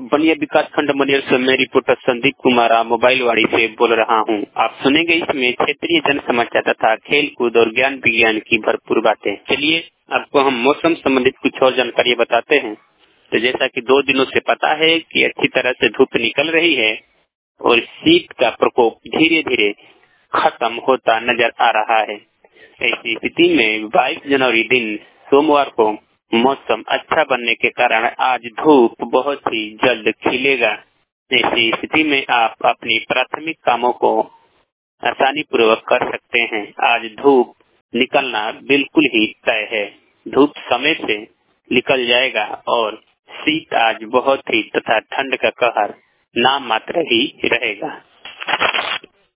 बनिया विकास खंड मनियर से मैं रिपोर्टर संदीप कुमार मोबाइल वाड़ी से बोल रहा हूं। आप सुनेंगे इसमें क्षेत्रीय जन समाचार तथा खेल कूद और ज्ञान विज्ञान की भरपूर बातें। चलिए आपको हम मौसम संबंधित कुछ और जानकारी बताते हैं। तो जैसा कि 2 दिनों से पता है कि अच्छी तरह से धूप निकल रही है और शीत का प्रकोप धीरे धीरे खत्म होता नजर आ रहा है। ऐसी स्थिति में 22 जनवरी दिन सोमवार को मौसम अच्छा बनने के कारण आज धूप बहुत ही जल्द खिलेगा। ऐसी स्थिति में आप अपनी प्राथमिक कामों को आसानी पूर्वक कर सकते हैं। आज धूप निकलना बिल्कुल ही तय है। धूप समय से निकल जाएगा और शीत आज बहुत ही तथा ठंड का कहर नाम मात्र ही रहेगा।